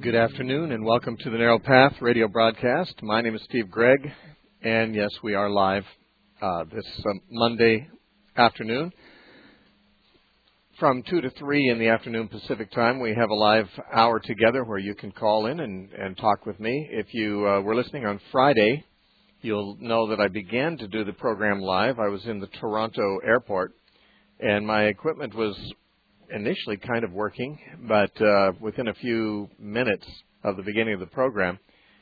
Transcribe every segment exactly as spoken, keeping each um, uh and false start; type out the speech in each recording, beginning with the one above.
Good afternoon and welcome to the Narrow Path radio broadcast. My name is Steve Gregg, and yes, we are live uh, this um, Monday afternoon. From two to three in the afternoon Pacific time, we have a live hour together where you can call in and, and talk with me. If you uh, were listening on Friday, you'll know that I began to do the program live. I was in the Toronto airport, and my equipment was initially kind of working, but uh, within a few minutes of the beginning of the program,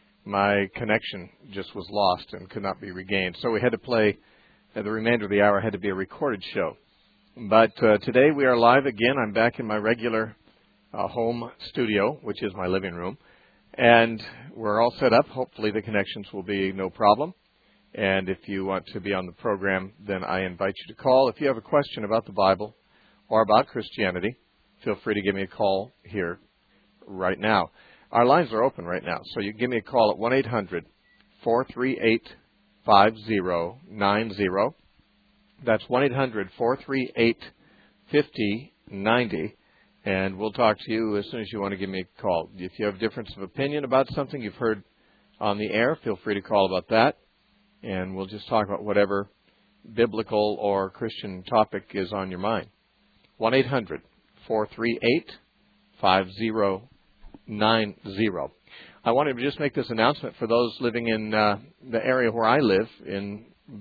my connection just was lost and could not be regained. So we had to play, uh, the remainder of the hour had to be a recorded show. But uh, today we are live again. I'm back in my regular uh, home studio, which is my living room, and we're all set up. Hopefully the connections will be no problem. And if you want to be on the program, then I invite you to call. If you have a question about the Bible or about Christianity, feel free to give me a call here right now. Our lines are open right now, so you can give me a call at one eight hundred, four three eight, five zero nine zero. That's one eight hundred, four three eight, five zero nine zero, and we'll talk to you as soon as you want to give me a call. If you have a difference of opinion about something you've heard on the air, feel free to call about that, and we'll just talk about whatever biblical or Christian topic is on your mind. one eight hundred, four three eight, five zero nine zero. I wanted to just make this announcement for those living in uh, the area where I live, in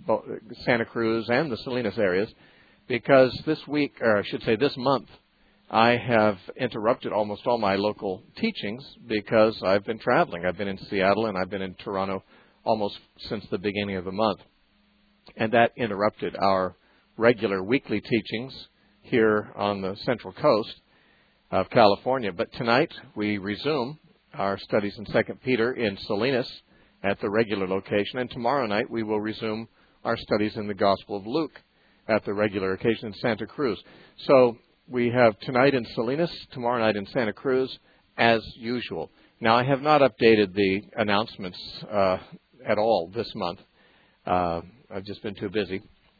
Santa Cruz and the Salinas areas, because this week, or I should say this month, I have interrupted almost all my local teachings because I've been traveling. I've been in Seattle and I've been in Toronto almost since the beginning of the month. And that interrupted our regular weekly teachings here on the Central Coast of California. But tonight we resume our studies in Second Peter in Salinas at the regular location, and tomorrow night we will resume our studies in the Gospel of Luke at the regular occasion in Santa Cruz. So we have tonight in Salinas, tomorrow night in Santa Cruz, as usual. Now, I have not updated the announcements uh, at all this month. Uh, I've just been too busy.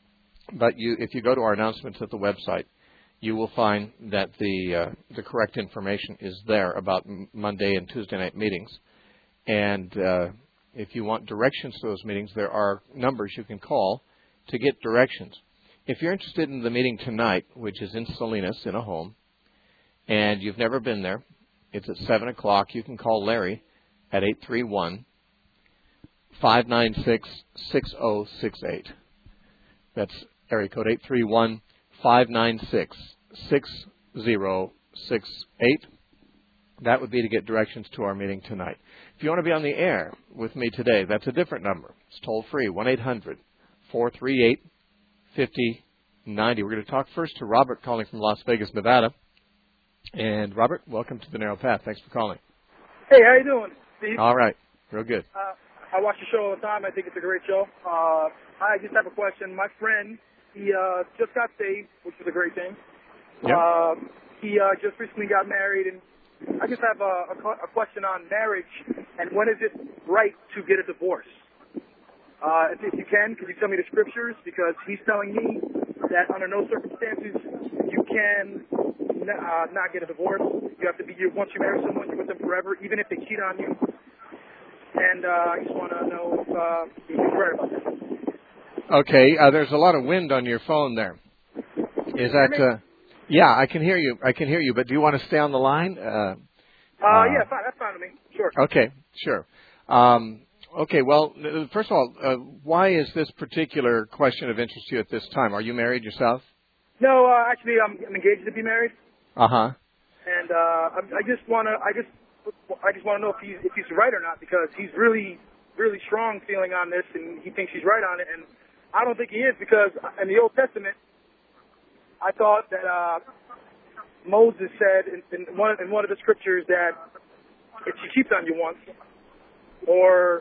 But you, if you go to our announcements at the website, you will find that the uh, the correct information is there about m- Monday and Tuesday night meetings. And uh, if you want directions to those meetings, there are numbers you can call to get directions. If you're interested in the meeting tonight, which is in Salinas in a home, and you've never been there, it's at seven o'clock. You can call Larry at eight three one, five nine six, six zero six eight. That's area code eight three one, five nine six, six zero six eight. That would be to get directions to our meeting tonight. If you want to be on the air with me today, that's a different number. It's toll-free, one eight hundred, four three eight, five zero nine zero. We're going to talk first to Robert calling from Las Vegas, Nevada. And Robert, welcome to the Narrow Path. Thanks for calling. Hey, how you doing, Steve? All right. Real good. Uh, I watch the show all the time. I think it's a great show. Uh, I just have a question. My friend, he uh, just got saved, which was a great thing. Yep. Uh, he uh, just recently got married, and I just have a, a, a question on marriage and when is it right to get a divorce? Uh, if, if you can, could you tell me the scriptures? Because he's telling me that under no circumstances you can uh, not get a divorce. You have to be, you, once you marry someone, you're with them forever, even if they cheat on you. And uh, I just want to know if uh, he's right about that. Okay, uh, there's a lot of wind on your phone there. Is that... Uh, yeah, I can hear you. I can hear you, but do you want to stay on the line? Uh, uh, uh, yeah, fine. That's fine with me. Sure. Okay, sure. Um, okay, well, first of all, uh, why is this particular question of interest to you at this time? Are you married yourself? No, uh, actually, I'm, I'm engaged to be married. Uh-huh. And uh, I, I just want to, I just, I just want to know if he's, if he's right or not, because he's really, really strong feeling on this, and he thinks he's right on it, and I don't think he is, because in the Old Testament, I thought that uh, Moses said in, in one of, in one of the scriptures that if she cheats on you once, or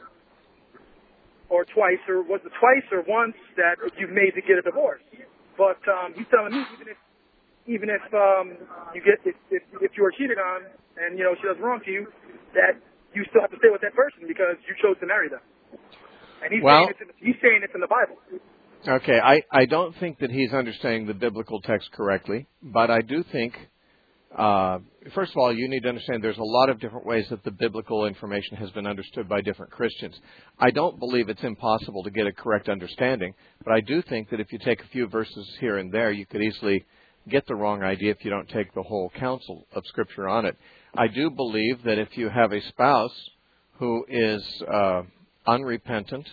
or twice, or was it twice or once that you've made to get a divorce? But um, he's telling me even if even if um, you get if, if if you are cheated on and you know she does wrong to you, that you still have to stay with that person because you chose to marry them. And he's well, saying it's in, he's saying it's in the Bible. Okay, I, I don't think that he's understanding the biblical text correctly, but I do think uh, first of all, you need to understand there's a lot of different ways that the biblical information has been understood by different Christians. I don't believe it's impossible to get a correct understanding, but I do think that if you take a few verses here and there, you could easily get the wrong idea if you don't take the whole counsel of Scripture on it. I do believe that if you have a spouse who is uh, unrepentant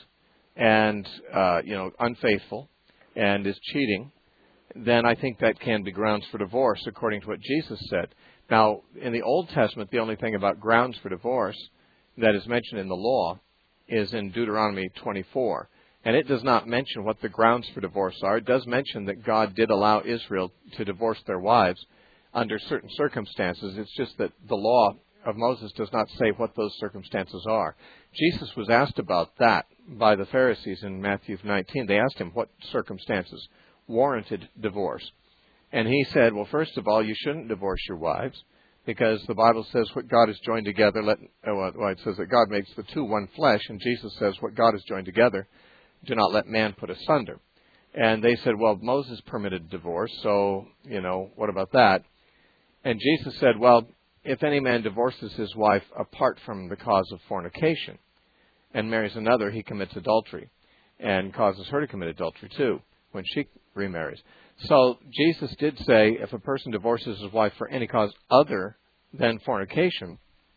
and uh, you know unfaithful and is cheating, then I think that can be grounds for divorce, according to what Jesus said. Now, in the Old Testament, the only thing about grounds for divorce that is mentioned in the law is in Deuteronomy twenty-four. And it does not mention what the grounds for divorce are. It does mention that God did allow Israel to divorce their wives under certain circumstances. It's just that the law of Moses does not say what those circumstances are. Jesus was asked about that by the Pharisees in Matthew nineteen. They asked him what circumstances warranted divorce. And he said, well, first of all, you shouldn't divorce your wives, because the Bible says what God has joined together, let, oh, well, it says that God makes the two one flesh, and Jesus says what God has joined together, do not let man put asunder. And they said, well, Moses permitted divorce, so, you know, what about that? And Jesus said, well, if any man divorces his wife apart from the cause of fornication and marries another, he commits adultery and causes her to commit adultery too when she remarries. So Jesus did say if a person divorces his wife for any cause other than fornication,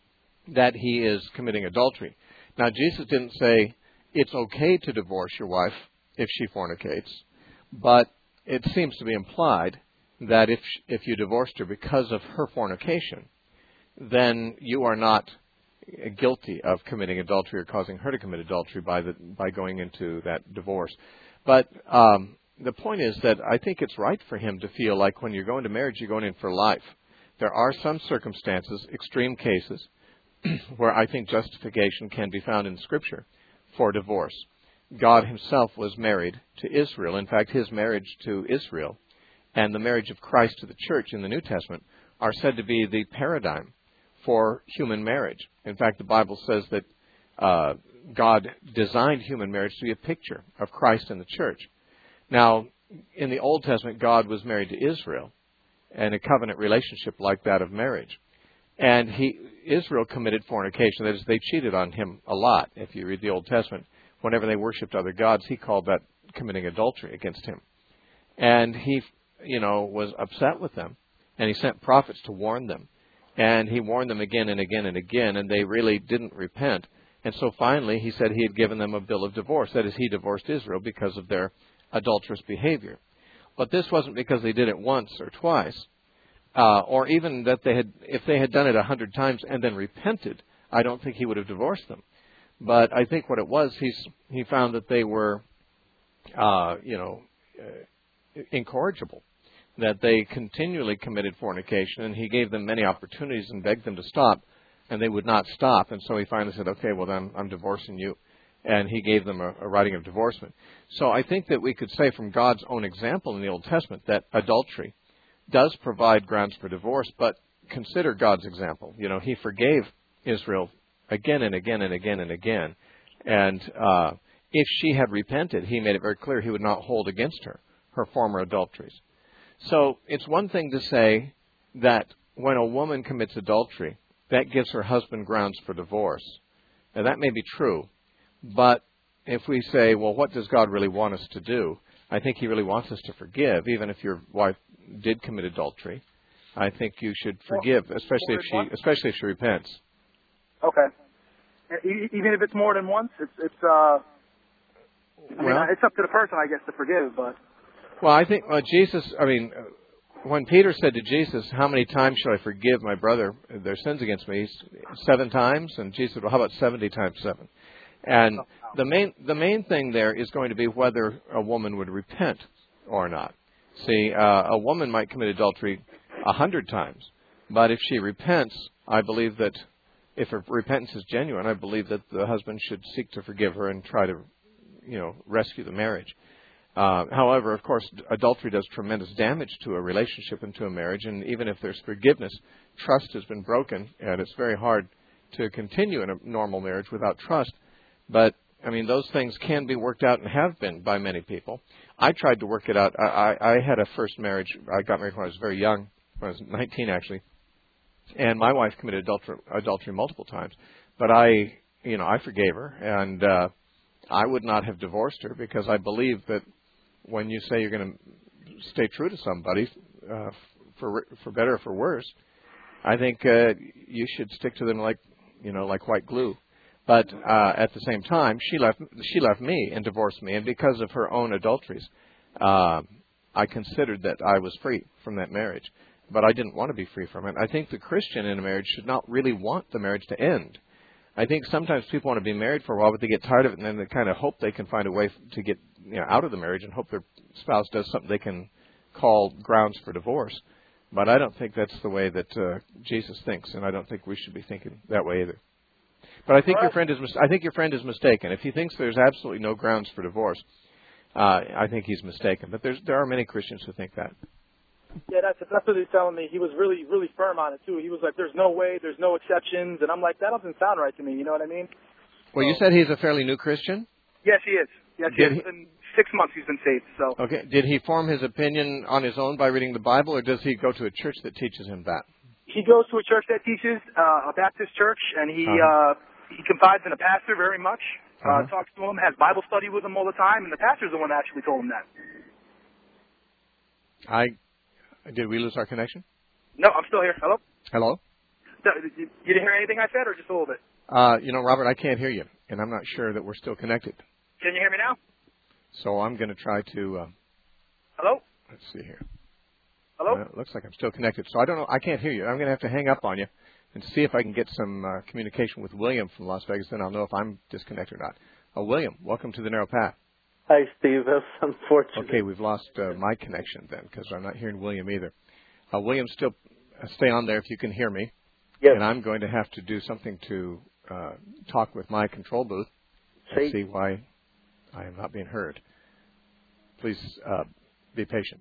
that he is committing adultery. Now, Jesus didn't say it's okay to divorce your wife if she fornicates, but it seems to be implied that if if you divorced her because of her fornication, then you are not guilty of committing adultery or causing her to commit adultery by the by going into that divorce. But um, the point is that I think it's right for him to feel like when you're going to marriage, you're going in for life. There are some circumstances, extreme cases, where I think justification can be found in Scripture for divorce. God himself was married to Israel. In fact, his marriage to Israel and the marriage of Christ to the church in the New Testament are said to be the paradigm for human marriage. In fact, the Bible says that uh, God designed human marriage to be a picture of Christ and the church. Now, in the Old Testament, God was married to Israel in a covenant relationship like that of marriage. And he, Israel committed fornication. That is, they cheated on him a lot. If you read the Old Testament, whenever they worshipped other gods, he called that committing adultery against him. And he, you know, was upset with them. And he sent prophets to warn them. And he warned them again and again and again, and they really didn't repent. And so finally, he said he had given them a bill of divorce. That is, he divorced Israel because of their adulterous behavior. But this wasn't because they did it once or twice, uh, or even that they had, if they had done it a hundred times and then repented, I don't think he would have divorced them. But I think what it was, he's, he found that they were, uh, you know, uh, incorrigible, that they continually committed fornication, and he gave them many opportunities and begged them to stop, and they would not stop. And so he finally said, okay, well, then I'm divorcing you. And he gave them a, a writing of divorcement. So I think that we could say from God's own example in the Old Testament that adultery does provide grounds for divorce, but consider God's example. You know, he forgave Israel again and again and again and again. And uh, if she had repented, he made it very clear he would not hold against her her former adulteries. So it's one thing to say that when a woman commits adultery, that gives her husband grounds for divorce. Now, that may be true. But if we say, well, what does God really want us to do? I think he really wants us to forgive, even if your wife did commit adultery. I think you should forgive, especially if she, especially if she repents. Okay. Even if it's more than once, it's it's uh, I mean, well, it's up to the person, I guess, to forgive. But well, I think well, Jesus. I mean, when Peter said to Jesus, "How many times shall I forgive my brother their sins against me?" Seven times, and Jesus said, "Well, how about seventy times seven?" And the main the main thing there is going to be whether a woman would repent or not. See, uh, a woman might commit adultery a hundred times, but if she repents, I believe that if her repentance is genuine, I believe that the husband should seek to forgive her and try to, you know, rescue the marriage. Uh, however, of course, adultery does tremendous damage to a relationship and to a marriage, and even if there's forgiveness, trust has been broken, and it's very hard to continue in a normal marriage without trust. But, I mean, those things can be worked out and have been by many people. I tried to work it out. I, I, I had a first marriage. I got married when I was very young, when I was nineteen, actually. and my wife committed adultery, adultery multiple times. But I, you know, I forgave her, and uh, I would not have divorced her because I believe that when you say you're going to stay true to somebody, uh, for for better or for worse, I think uh, you should stick to them like, you know, like white glue. But uh, at the same time, she left she left me and divorced me, and because of her own adulteries, uh, I considered that I was free from that marriage. But I didn't want to be free from it. I think the Christian in a marriage should not really want the marriage to end. I think sometimes people want to be married for a while, but they get tired of it, and then they kind of hope they can find a way to get, you know, out of the marriage and hope their spouse does something they can call grounds for divorce. But I don't think that's the way that uh, Jesus thinks, and I don't think we should be thinking that way either. But I think your friend is mis- I think your friend is mistaken. If he thinks there's absolutely no grounds for divorce, uh, I think he's mistaken. But there's there are many Christians who think that. Yeah, that's that's what he's telling me. He was really really firm on it too. He was like, "There's no way, there's no exceptions," and I'm like, "That doesn't sound right to me." You know what I mean? Well, so, you said he's a fairly new Christian. Yes, he is. Yes, he Did is. he- Within six months, he's been saved. So. Okay. Did he form his opinion on his own by reading the Bible, or does he go to a church that teaches him that? He goes to a church that teaches uh, a Baptist church, and he Uh-huh. uh, he confides in a pastor very much. Uh, Uh-huh. talks to him, has Bible study with him all the time, and the pastor's the one that actually told him that. I did we lose our connection? No, I'm still here. Hello. Hello. So, you you didn't hear anything I said, or just a little bit? Uh, you know, Robert, I can't hear you, and I'm not sure that we're still connected. Can you hear me now? So I'm going to try to. Uh, Hello. let's see here. Hello. Uh, it looks like I'm still connected. So I don't know. I can't hear you. I'm going to have to hang up on you and see if I can get some uh, communication with William from Las Vegas. Then I'll know if I'm disconnected or not. Uh, William, welcome to the Narrow Path. Hi, Steve. That's unfortunate. Okay, we've lost uh, my connection then because I'm not hearing William either. Uh, William, still uh, stay on there if you can hear me. Yes. And I'm going to have to do something to uh, talk with my control booth Say- and see why I am not being heard. Please uh, be patient.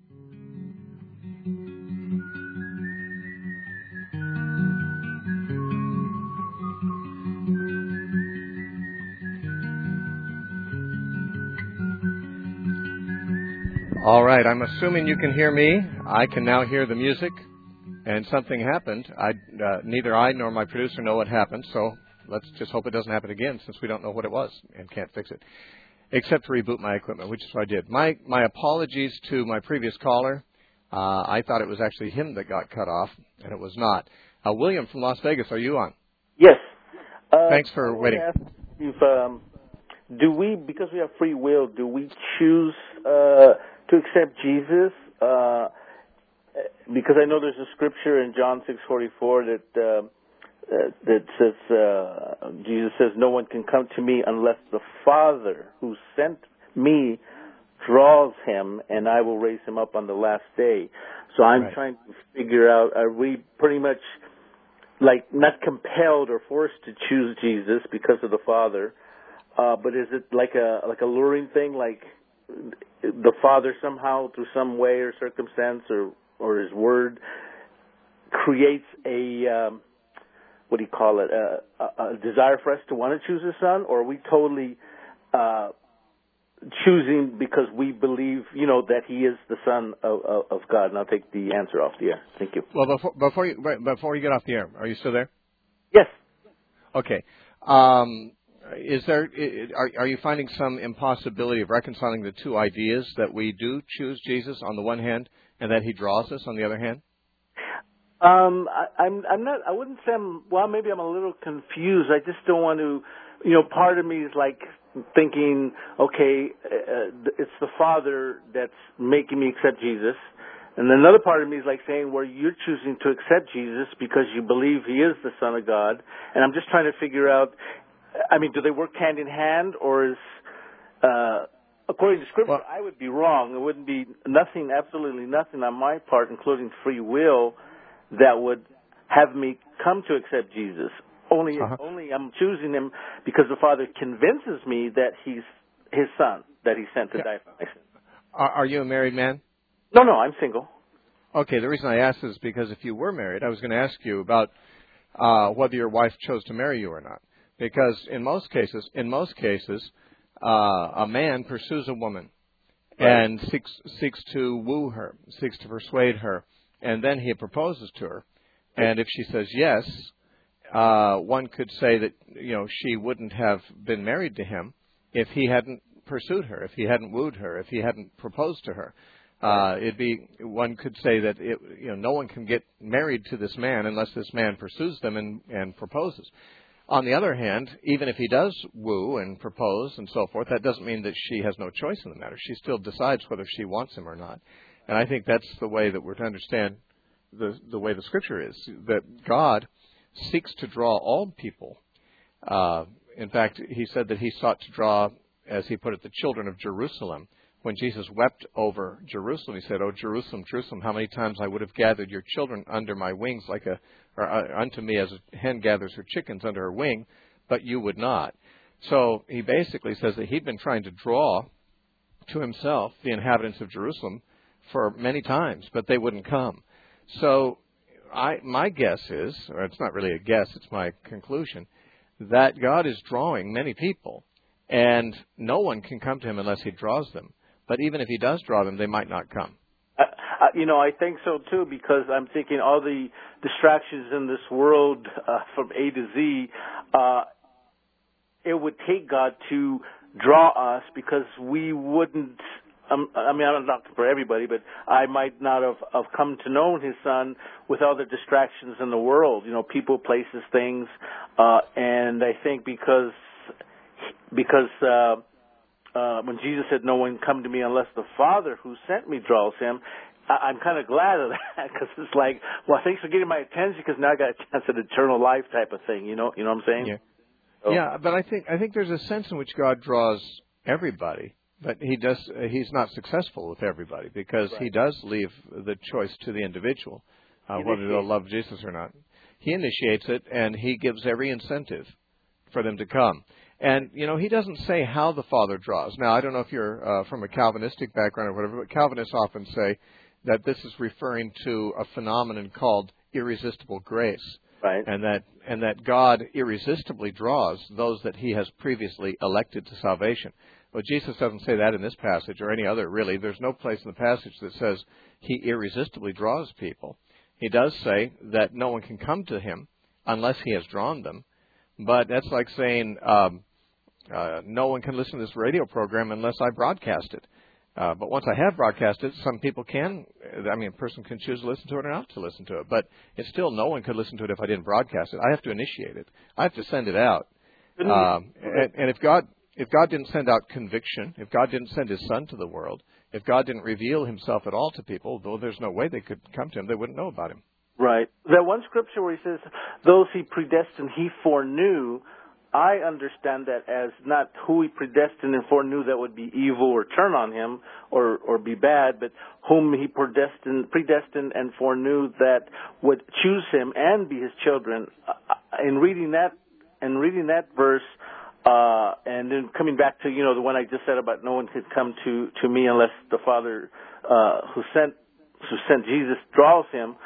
All right, I'm assuming you can hear me. I can now hear the music, and something happened. I, uh, neither I nor my producer know what happened, so let's just hope it doesn't happen again since we don't know what it was and can't fix it, except to reboot my equipment, which is what I did. My, my apologies to my previous caller. Uh, I thought it was actually him that got cut off, and it was not. Uh, William from Las Vegas, are you on? Yes. Uh, Thanks for waiting. If, um, do we, because we have free will, do we choose uh, to accept Jesus? Uh, because I know there's a scripture in John six forty-four that uh, uh, that says uh, Jesus says, "No one can come to me unless the Father who sent me draws him, and I will raise him up on the last day." So I'm Right. trying to figure out: are we pretty much like not compelled or forced to choose Jesus because of the Father? Uh, but is it like a like a luring thing, like the Father somehow, through some way or circumstance, or or His Word, creates a um, what do you call it? A, a, a desire for us to want to choose His Son, or are we totally uh, choosing because we believe, you know, that He is the Son of, of, of God? And I'll take the answer off the air. Thank you. Well, before, before, you, before you get off the air, are you still there? Yes. Okay. Um, is there? Are, are you finding some impossibility of reconciling the two ideas that we do choose Jesus on the one hand, and that He draws us on the other hand? Um, I, I'm, I'm not. I wouldn't say I'm. Well, maybe I'm a little confused. I just don't want to. You know, part of me is like thinking, okay, uh, it's the Father that's making me accept Jesus. And another part of me is like saying, well, you're choosing to accept Jesus because you believe He is the Son of God. And I'm just trying to figure out, I mean, do they work hand in hand, or is, uh, according to Scripture, Well, I would be wrong. It wouldn't be nothing, absolutely nothing on my part, including free will, that would have me come to accept Jesus. Only, Uh-huh. only I'm choosing Him because the Father convinces me that He's His Son, that He sent to Yeah. die for my sins. Are, are you a married man? No, no, I'm single. Okay, the reason I asked is because if you were married, I was going to ask you about uh, whether your wife chose to marry you or not. Because in most cases, in most cases, uh, a man pursues a woman Right. and seeks seeks to woo her, seeks to persuade her, and then he proposes to her. And if she says yes, uh, one could say that, you know, she wouldn't have been married to him if he hadn't pursued her, if he hadn't wooed her, if he hadn't proposed to her. Uh, it'd be, one could say that, it, you know, no one can get married to this man unless this man pursues them and, and proposes. On the other hand, even if he does woo and propose and so forth, that doesn't mean that she has no choice in the matter. She still decides whether she wants him or not. And I think that's the way that we're to understand the, the way the Scripture is, that God seeks to draw all people. Uh, in fact, he said that he sought to draw, as he put it, the children of Jerusalem. When Jesus wept over Jerusalem, he said, "Oh, Jerusalem, Jerusalem, how many times I would have gathered your children under my wings, like a, or uh, unto me as a hen gathers her chickens under her wing, but you would not." So he basically says that he'd been trying to draw to himself the inhabitants of Jerusalem for many times, but they wouldn't come. So I, my guess is, or it's not really a guess, it's my conclusion, that God is drawing many people, and no one can come to him unless he draws them. But even if he does draw them, they might not come. Uh, uh, you know, I think so, too, because I'm thinking all the distractions in this world uh, from A to Z, uh, it would take God to draw us because we wouldn't, um, I mean, I'm not for everybody, but I might not have, have come to know his son with all the distractions in the world, you know, people, places, things. Uh, and I think because, because, uh, Uh, when Jesus said, "No one come to me unless the Father who sent me draws him," I- I'm kind of glad of that because it's like, well, thanks for getting my attention because now I got a chance at eternal life type of thing. You know, you know what I'm saying? Yeah. So. Yeah, but I think I think there's a sense in which God draws everybody, but he does uh, he's not successful with everybody because right. he does leave the choice to the individual uh, whether they'll love Jesus or not. He initiates it, and he gives every incentive for them to come. And, you know, he doesn't say how the Father draws. Now, I don't know if you're uh, from a Calvinistic background or whatever, but Calvinists often say that this is referring to a phenomenon called irresistible grace. Right. And that and that God irresistibly draws those that he has previously elected to salvation. Well, Jesus doesn't say that in this passage or any other, really. There's no place in the passage that says he irresistibly draws people. He does say that no one can come to him unless he has drawn them. But that's like saying um, uh, no one can listen to this radio program unless I broadcast it. Uh, but once I have broadcast it, some people can, I mean, a person can choose to listen to it or not to listen to it. But it's still, no one could listen to it if I didn't broadcast it. I have to initiate it. I have to send it out. Um, and, and if God if God didn't send out conviction, if God didn't send his son to the world, if God didn't reveal himself at all to people, though there's no way they could come to him, they wouldn't know about him. Right. That one scripture where he says, those he predestined, he foreknew, I understand that as not who he predestined and foreknew that would be evil or turn on him or, or be bad, but whom he predestined, predestined and foreknew that would choose him and be his children. In reading that, in reading that verse, uh, and then coming back to, you know, the one I just said about no one could come to, to me unless the Father, uh, who sent, who sent Jesus draws him.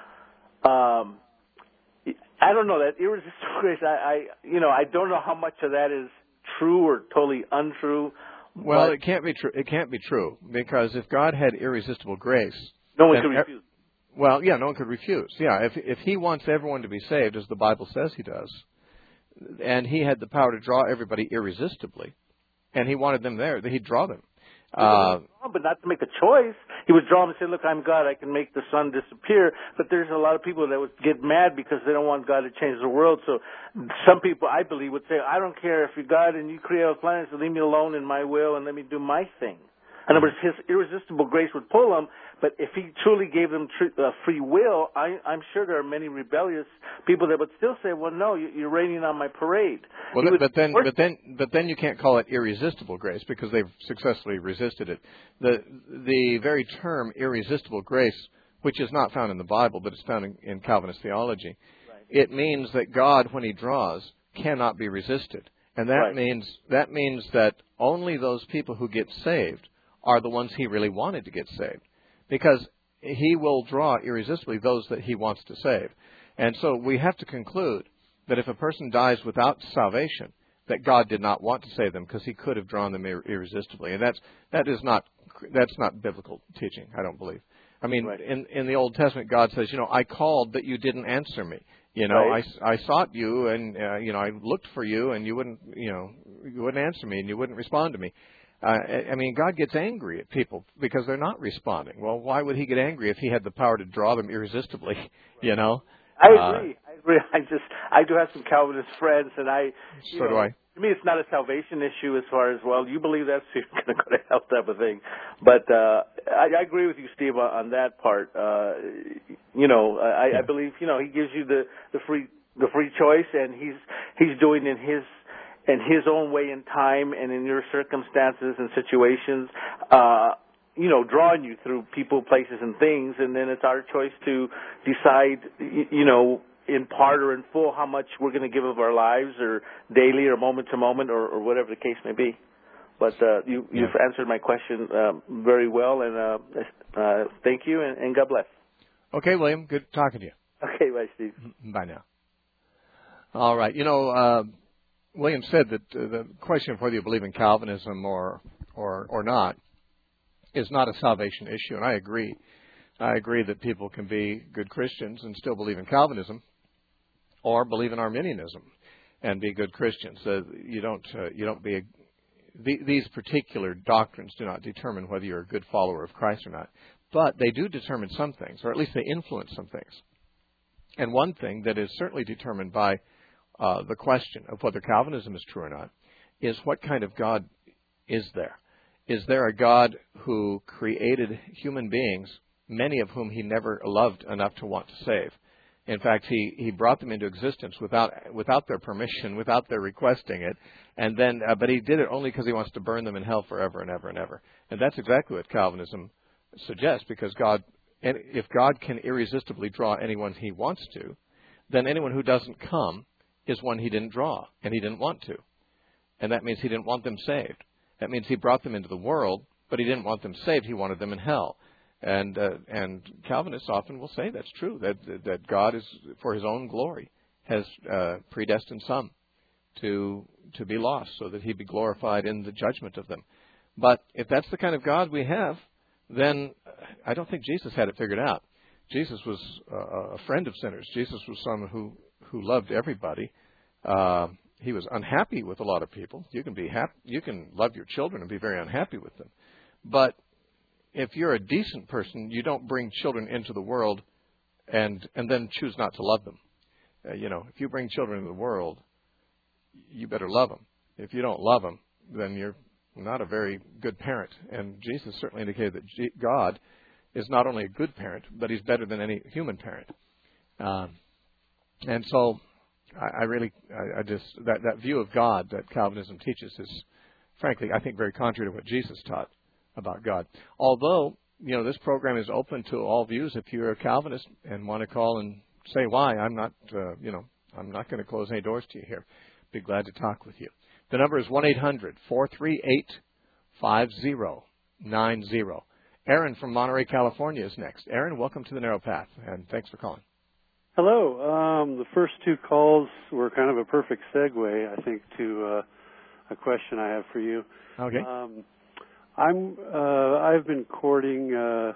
Um, I don't know, that irresistible grace, I, I, you know, I don't know how much of that is true or totally untrue. Well, it can't be true. It can't be true because if God had irresistible grace, no one could refuse. Well, yeah, no one could refuse. Yeah, if if he wants everyone to be saved, as the Bible says he does, and he had the power to draw everybody irresistibly, and he wanted them there, he'd draw them. Uh, but not to make a choice. He would draw them and say, look, I'm God, I can make the sun disappear. But there's a lot of people that would get mad because they don't want God to change the world. So some people, I believe, would say, I don't care if you're God and you create all planets, so leave me alone in my will and let me do my thing. In other words, his irresistible grace would pull them, but if he truly gave them tr- uh, free will, I, I'm sure there are many rebellious people that would still say, well, no, you're raining on my parade. Well, th- but then, but then, but then you can't call it irresistible grace because they've successfully resisted it. The the very term irresistible grace, which is not found in the Bible, but it's found in, in Calvinist theology, right. It means that God, when he draws, cannot be resisted. And that right. means that means that only those people who get saved are the ones he really wanted to get saved, because he will draw irresistibly those that he wants to save. And so we have to conclude that if a person dies without salvation, that God did not want to save them because he could have drawn them ir- irresistibly. And that's that is not that's not biblical teaching, I don't believe. I mean, right. in in the Old Testament, God says, you know, I called, but you didn't answer me. You know, right. I, I sought you, and uh, you know, I looked for you, and you wouldn't, you know, you wouldn't answer me, and you wouldn't respond to me. Uh, I mean, God gets angry at people because they're not responding. Well, why would He get angry if He had the power to draw them irresistibly? You know. I uh, agree. I agree. I just I do have some Calvinist friends, and I. You so know, do I. To me, it's not a salvation issue as far as, well, you believe that, so you're going to go to hell type of thing. But uh, I, I agree with you, Steve, on, on that part. Uh, you know, I, I believe, you know, He gives you the, the free the free choice, and He's He's doing in His in His own way and time, and in your circumstances and situations, uh, you know, drawing you through people, places, and things, and then it's our choice to decide, you, you know, in part or in full, how much we're going to give of our lives, or daily, or moment to moment, or, or whatever the case may be. But uh, you, yeah. you've answered my question um, very well, and uh, uh, thank you, and, and God bless. Okay, William, good talking to you. Okay, bye, Steve. Bye now. All right. You know, uh, William said that uh, the question of whether you believe in Calvinism or or or not is not a salvation issue, and I agree. I agree that people can be good Christians and still believe in Calvinism, or believe in Arminianism and be good Christians. Uh, you don't uh, you don't be a, the, these particular doctrines do not determine whether you're a good follower of Christ or not, but they do determine some things, or at least they influence some things. And one thing that is certainly determined by uh, the question of whether Calvinism is true or not is what kind of God is there? Is there a God who created human beings, many of whom He never loved enough to want to save? In fact, he, he brought them into existence without without their permission, without their requesting it, and then uh, but He did it only because He wants to burn them in hell forever and ever and ever. And that's exactly what Calvinism suggests, because God, if God can irresistibly draw anyone He wants to, then anyone who doesn't come is one He didn't draw and He didn't want to, and that means He didn't want them saved. That means He brought them into the world, but He didn't want them saved. He wanted them in hell. And uh, and Calvinists often will say that's true, that that God is, for His own glory, has uh, predestined some to to be lost so that He be glorified in the judgment of them. But if that's the kind of God we have, then I don't think Jesus had it figured out. Jesus was uh, a friend of sinners. Jesus was someone who, who loved everybody. Uh, he was unhappy with a lot of people. You can be happy, you can love your children and be very unhappy with them. But if you're a decent person, you don't bring children into the world and and then choose not to love them. Uh, you know, if you bring children into the world, you better love them. If you don't love them, then you're not a very good parent. And Jesus certainly indicated that G- God is not only a good parent, but He's better than any human parent. Um, and so I, I really, I, I just, that, that view of God that Calvinism teaches is, frankly, I think very contrary to what Jesus taught about God. Although, you know, this program is open to all views. If you're a Calvinist and want to call and say why, I'm not, uh, you know, I'm not going to close any doors to you here. Be glad to talk with you. The number is one eight hundred four three eight five zero nine zero. Aaron from Monterey, California is next. Aaron, welcome to the Narrow Path, and thanks for calling. Hello. Um, the first two calls were kind of a perfect segue, I think, to uh, a question I have for you. Okay. Um, I'm uh, I've been courting uh,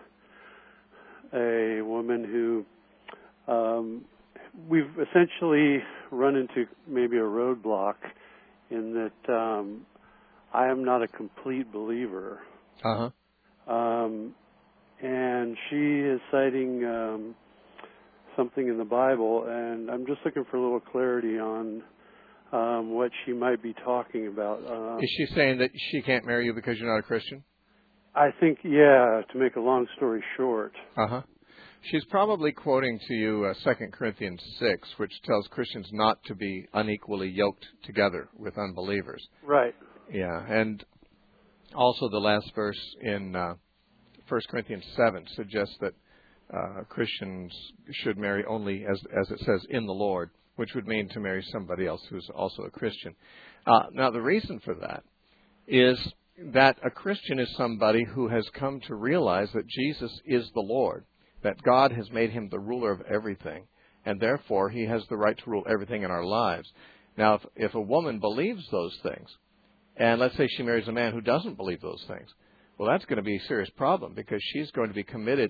a woman who um, we've essentially run into maybe a roadblock in that um, I am not a complete believer. Uh huh. Um, and she is citing um, something in the Bible, and I'm just looking for a little clarity on um, what she might be talking about. Uh, is she saying that she can't marry you because you're not a Christian? I think, yeah, to make a long story short. Uh-huh. She's probably quoting to you uh, Second Corinthians six, which tells Christians not to be unequally yoked together with unbelievers. Right. Yeah, and also the last verse in uh, First Corinthians seven suggests that uh, Christians should marry only, as as it says, in the Lord, which would mean to marry somebody else who's also a Christian. Uh, now, the reason for that is that a Christian is somebody who has come to realize that Jesus is the Lord, that God has made Him the ruler of everything, and therefore He has the right to rule everything in our lives. Now, if, if a woman believes those things, and let's say she marries a man who doesn't believe those things, well, that's going to be a serious problem, because she's going to be committed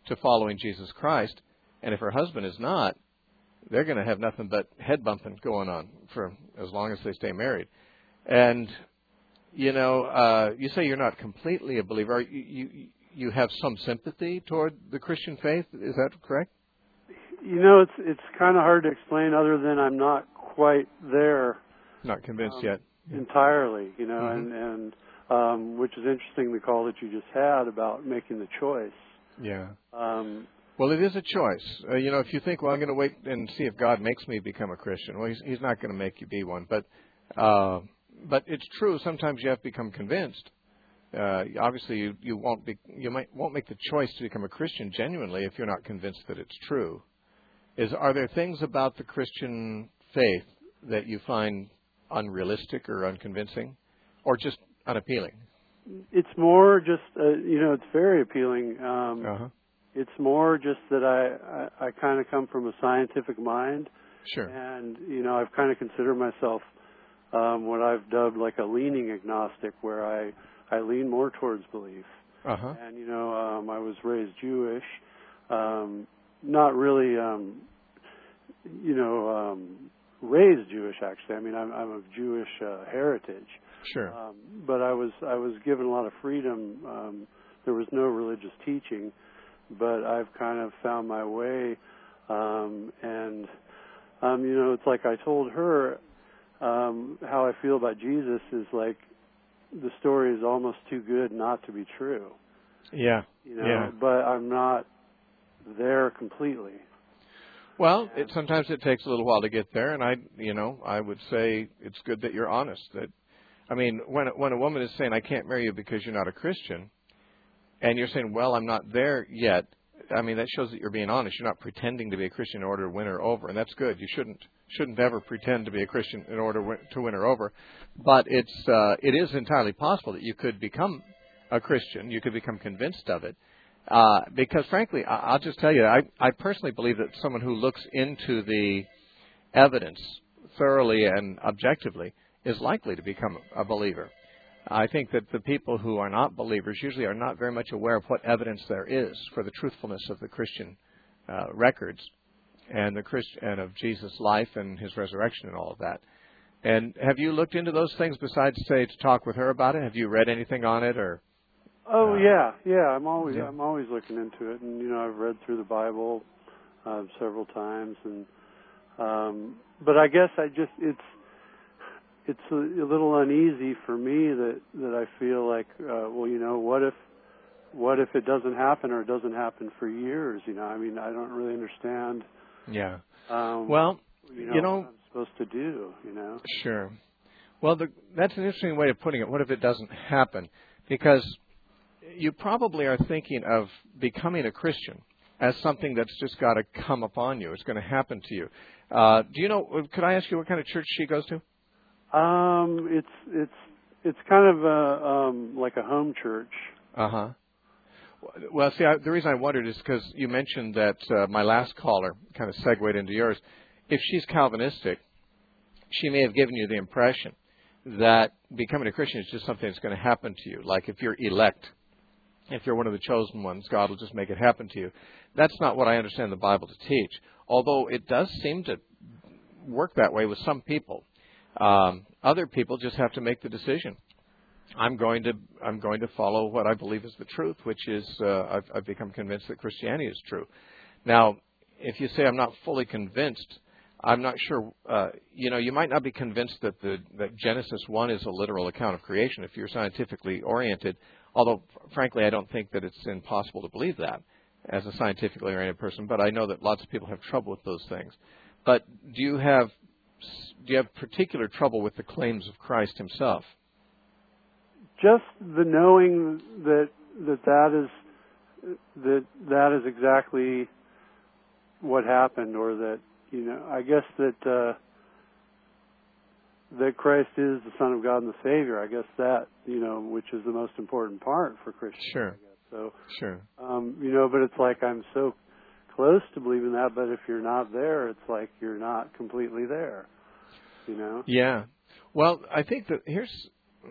to following Jesus Christ. And if her husband is not, they're going to have nothing but head bumping going on for as long as they stay married. And, you know, uh, you say you're not completely a believer. You, you, you have some sympathy toward the Christian faith. Is that correct? You know, it's it's kind of hard to explain other than I'm not quite there. Not convinced um, yet. Entirely, you know, Mm-hmm. and, and um, which is interesting, the call that you just had about making the choice. Yeah. Um, Well, it is a choice. Uh, you know, if you think, well, I'm going to wait and see if God makes me become a Christian. Well, he's, he's not going to make you be one. But uh, but it's true. Sometimes you have to become convinced. Uh, obviously, you, you won't be you might won't make the choice to become a Christian genuinely if you're not convinced that it's true. Is are there things about the Christian faith that you find unrealistic or unconvincing, or just unappealing? it's more just, uh, you know, it's very appealing. Um, Uh-huh. It's more just that I, I, I kind of come from a scientific mind. Sure. And, you know, I've kind of considered myself um, what I've dubbed like a leaning agnostic, where I, I lean more towards belief. Uh-huh. And, you know, um, I was raised Jewish, um, not really, um, you know, um, raised Jewish, actually. I mean, I'm, I'm of Jewish uh, heritage. Sure. Um, but I was I was given a lot of freedom. Um, there was no religious teaching, but I've kind of found my way. Um, and, um, you know, it's like I told her um, how I feel about Jesus is like the story is almost too good not to be true. Yeah. You know, Yeah. but I'm not there completely. Well, it, sometimes it takes a little while to get there, and I, you know, I would say it's good that you're honest. That, I mean, when when a woman is saying, "I can't marry you because you're not a Christian," and you're saying, "Well, I'm not there yet," I mean, that shows that you're being honest. You're not pretending to be a Christian in order to win her over, and that's good. You shouldn't shouldn't ever pretend to be a Christian in order win, to win her over. But it's uh, it is entirely possible that you could become a Christian. You could become convinced of it. Uh, because, frankly, I, I'll just tell you, I, I personally believe that someone who looks into the evidence thoroughly and objectively is likely to become a believer. I think that the people who are not believers usually are not very much aware of what evidence there is for the truthfulness of the Christian uh, records and the Christ- and of Jesus' life and his resurrection and all of that. And have you looked into those things besides, say, to talk with her about it? Have you read anything on it, or? Oh Uh, yeah, yeah. I'm always yeah. I'm always looking into it, and you know I've read through the Bible uh, several times, and um, but I guess I just it's it's a, a little uneasy for me that that I feel like uh, well you know what if what if it doesn't happen or it doesn't happen for years? You know I mean I don't really understand. Yeah. Um, Well, you know, you know, what I'm supposed to do. You know. Sure. Well, the, that's an interesting way of putting it. What if it doesn't happen? Because you probably are thinking of becoming a Christian as something that's just got to come upon you. It's going to happen to you. Uh, do you know? Could I ask you what kind of church she goes to? Um, it's it's it's kind of a, um, like a home church. Uh huh. Well, see, I, the reason I wondered is because you mentioned that uh, my last caller kind of segued into yours. If she's Calvinistic, she may have given you the impression that becoming a Christian is just something that's going to happen to you. Like if you're elect, if you're one of the chosen ones, God will just make it happen to you. That's not what I understand the Bible to teach, although it does seem to work that way with some people. Um, other people just have to make the decision. I'm going to I'm going to follow what I believe is the truth, which is uh, I've, I've become convinced that Christianity is true. Now, if you say I'm not fully convinced, I'm not sure. Uh, you know, you might not be convinced that the that Genesis one is a literal account of creation if you're scientifically oriented. Although, frankly, I don't think that it's impossible to believe that as a scientifically oriented person. But I know that lots of people have trouble with those things. But do you have do you have particular trouble with the claims of Christ himself? Just the knowing that that that is that that is exactly what happened, or that you know, I guess that uh, that Christ is the Son of God and the Savior. I guess that you know, which is the most important part for Christians. Sure. I guess. So Sure. um, you know, but it's like I'm so close to believing that, but if you're not there, it's like you're not completely there. You know. Yeah. Well, I think that here's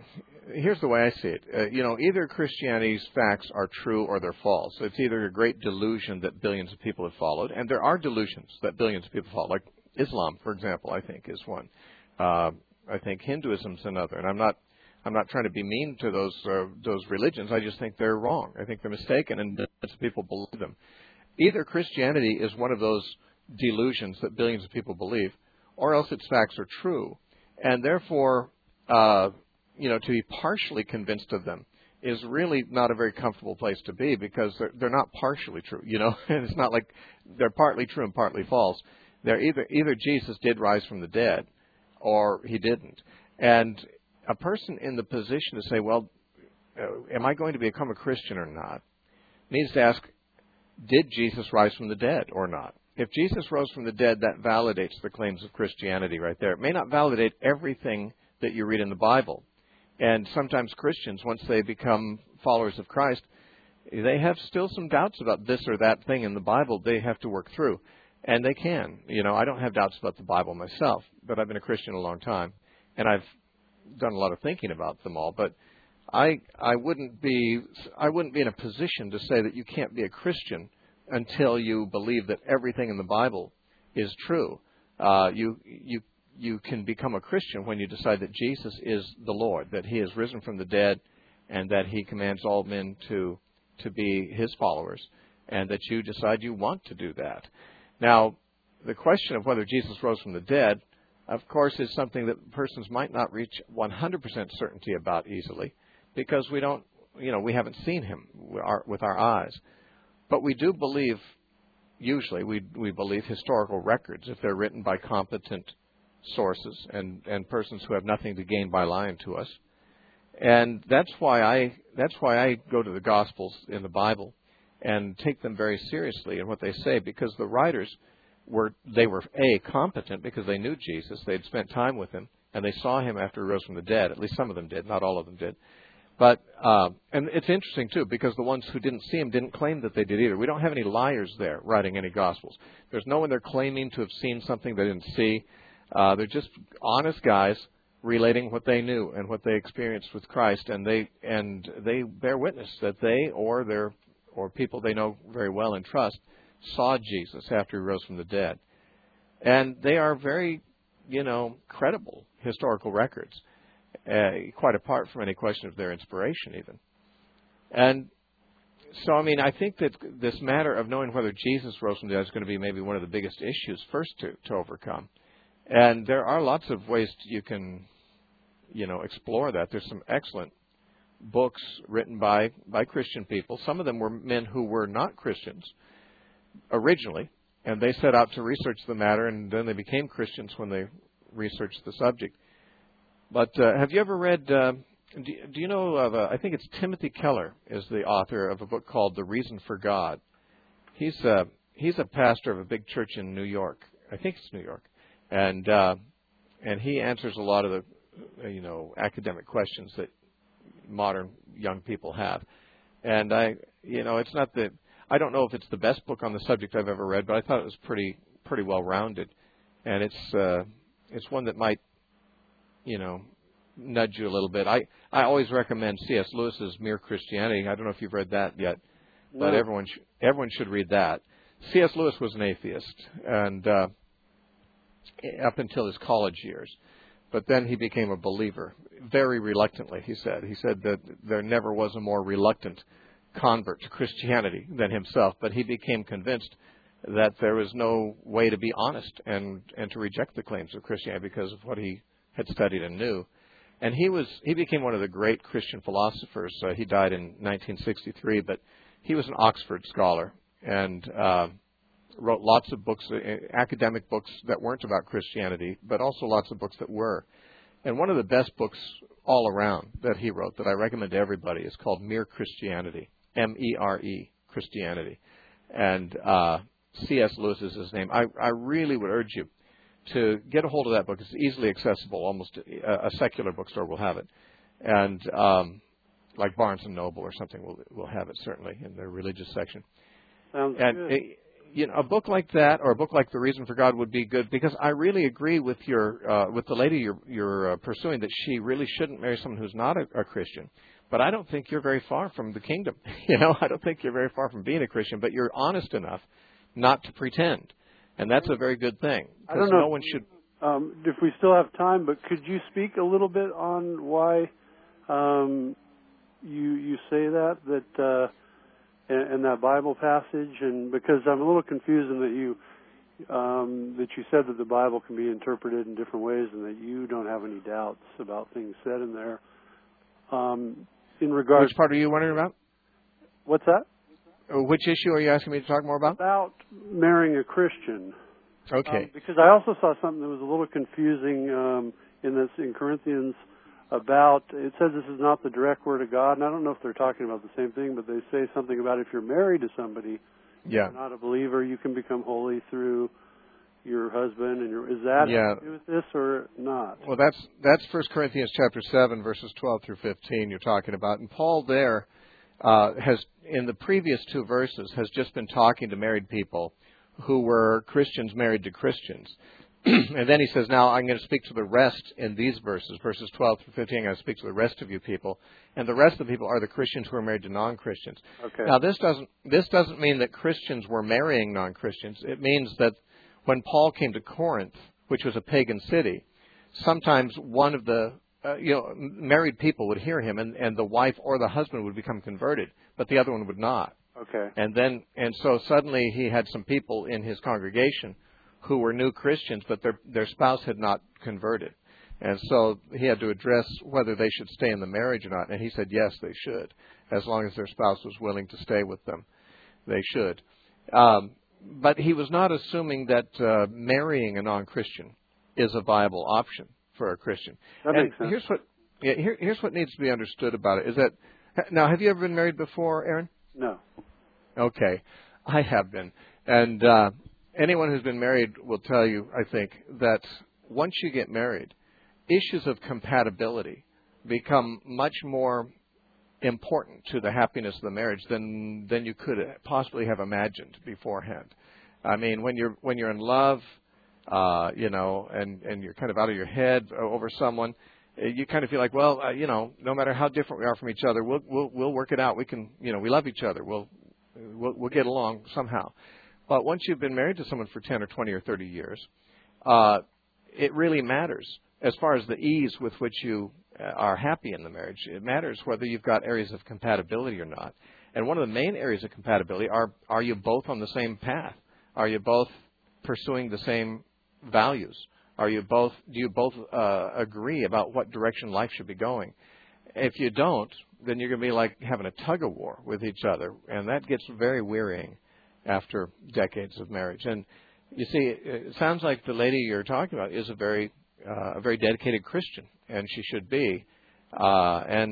here's the way I see it. Uh, you know, either Christianity's facts are true or they're false. It's either a great delusion that billions of people have followed, and there are delusions that billions of people follow, like Islam, for example, I think is one. Uh, I think Hinduism's another, and I'm not I'm not trying to be mean to those uh, those religions. I just think they're wrong. I think they're mistaken, and billions of people believe them. Either Christianity is one of those delusions that billions of people believe, or else its facts are true, and therefore, uh, you know, to be partially convinced of them is really not a very comfortable place to be, because they're, they're not partially true, you know. And it's not like they're partly true and partly false. They're either either Jesus did rise from the dead, or he didn't. And a person in the position to say, well, uh, am I going to become a Christian or not, needs to ask, did Jesus rise from the dead or not? If Jesus rose from the dead, that validates the claims of Christianity right there. It may not validate everything that you read in the Bible. And sometimes Christians, once they become followers of Christ, they have still some doubts about this or that thing in the Bible they have to work through. And they can. You know, I don't have doubts about the Bible myself, but I've been a Christian a long time, and I've done a lot of thinking about them all. But I I wouldn't be I wouldn't be in a position to say that you can't be a Christian until you believe that everything in the Bible is true. Uh, you you you can become a Christian when you decide that Jesus is the Lord, that he has risen from the dead, and that he commands all men to to be his followers, and that you decide you want to do that. Now, the question of whether Jesus rose from the dead, of course, is something that persons might not reach one hundred percent certainty about easily, because we don't, you know, we haven't seen him with our eyes. But we do believe, usually, we we believe historical records if they're written by competent sources and, and persons who have nothing to gain by lying to us. And that's why I that's why I go to the Gospels in the Bible and take them very seriously in what they say, because the writers were they were a competent because they knew Jesus, they'd spent time with him, and they saw him after he rose from the dead. At least some of them did, not all of them did. But uh, and it's interesting too, because the ones who didn't see him didn't claim that they did either. We don't have any liars there writing any Gospels. There's no one there claiming to have seen something they didn't see. Uh, they're just honest guys relating what they knew and what they experienced with Christ, and they and they bear witness that they or their or people they know very well and trust saw Jesus after he rose from the dead. And they are very, you know, credible historical records, uh, quite apart from any question of their inspiration even. And so, I mean, I think that this matter of knowing whether Jesus rose from the dead is going to be maybe one of the biggest issues first to, to overcome. And there are lots of ways you can, you know, explore that. There's some excellent books written by, by Christian people. Some of them were men who were not Christians originally, and they set out to research the matter, and then they became Christians when they researched the subject. But uh, have you ever read, uh, do, do you know of, a, I think it's Timothy Keller is the author of a book called The Reason for God. He's a, he's a pastor of a big church in New York. I think it's New York. And uh, and he answers a lot of the, you know, academic questions that modern young people have. And I, you know, it's not that, I don't know if it's the best book on the subject I've ever read, but I thought it was pretty pretty well rounded. And it's uh, it's one that might, you know, nudge you a little bit. I, I always recommend C S Lewis's Mere Christianity. I don't know if you've read that yet, but no. everyone sh- everyone should read that. C S Lewis was an atheist, and uh, up until his college years. But then he became a believer, very reluctantly, he said. He said that there never was a more reluctant convert to Christianity than himself, but he became convinced that there was no way to be honest and, and to reject the claims of Christianity because of what he had studied and knew. And he was he became one of the great Christian philosophers. Uh, he died in nineteen sixty-three, but he was an Oxford scholar and uh, wrote lots of books, uh, academic books that weren't about Christianity, but also lots of books that were. And one of the best books all around that he wrote that I recommend to everybody is called Mere Christianity, M E R E, Christianity. And uh, C S Lewis is his name. I, I really would urge you to get a hold of that book. It's easily accessible. Almost a, a secular bookstore will have it. And um, like Barnes and Noble or something will will have it, certainly, in their religious section. Sounds and good. It, you know, a book like that or a book like The Reason for God would be good, because I really agree with your uh, with the lady you're, you're uh, pursuing, that she really shouldn't marry someone who's not a, a Christian. But I don't think you're very far from the kingdom. You know, I don't think you're very far from being a Christian, but you're honest enough not to pretend. And that's a very good thing. I don't know no one should. Um, if we still have time, but could you speak a little bit on why um, you you say that that uh, in, in that Bible passage? And because I'm a little confused in that you um, that you said that the Bible can be interpreted in different ways, and that you don't have any doubts about things said in there. Um, in regards, which part are you wondering about? What's that? Which issue are you asking me to talk more about? About marrying a Christian. Okay. Um, because I also saw something that was a little confusing um, in this in Corinthians about, it says this is not the direct word of God, and I don't know if they're talking about the same thing, but they say something about if you're married to somebody, yeah. you're not a believer, you can become holy through your husband. And your, is that yeah. to do with this or not? Well, that's that's First Corinthians chapter seven, verses twelve through fifteen you're talking about. And Paul there uh, has, in the previous two verses, has just been talking to married people who were Christians married to Christians. And then he says, now I'm going to speak to the rest in these verses, verses twelve through fifteen. I'm going to speak to the rest of you people. And the rest of the people are the Christians who are married to non-Christians. Okay. Now, this doesn't this doesn't mean that Christians were marrying non-Christians. It means that when Paul came to Corinth, which was a pagan city, sometimes one of the uh, you know married people would hear him, and, and the wife or the husband would become converted, but the other one would not. Okay. And then, and so suddenly he had some people in his congregation who were new Christians, but their their spouse had not converted. And so he had to address whether they should stay in the marriage or not. And he said, yes, they should. As long as their spouse was willing to stay with them, they should. Um, but he was not assuming that uh, marrying a non-Christian is a viable option for a Christian. That and makes sense. Here's what, yeah, here, here's what needs to be understood about it. Is that, now, have you ever been married before, Aaron? No. Okay. I have been. And uh, anyone who's been married will tell you, I think, that once you get married, issues of compatibility become much more important to the happiness of the marriage than than you could possibly have imagined beforehand. I mean, when you're when you're in love, uh, you know, and and you're kind of out of your head over someone, you kind of feel like, well, uh, you know, no matter how different we are from each other, we'll we'll we'll work it out. We can, you know, we love each other. We'll we'll, we'll get along somehow. But once you've been married to someone for ten or twenty or thirty years, uh, it really matters as far as the ease with which you are happy in the marriage. It matters whether you've got areas of compatibility or not. And one of the main areas of compatibility are, are you both on the same path? Are you both pursuing the same values? Are you both, do you both uh, agree about what direction life should be going? If you don't, then you're going to be like having a tug of war with each other, and that gets very wearying after decades of marriage. And you see, it sounds like the lady you're talking about is a very Uh, a very dedicated Christian, and she should be. Uh, and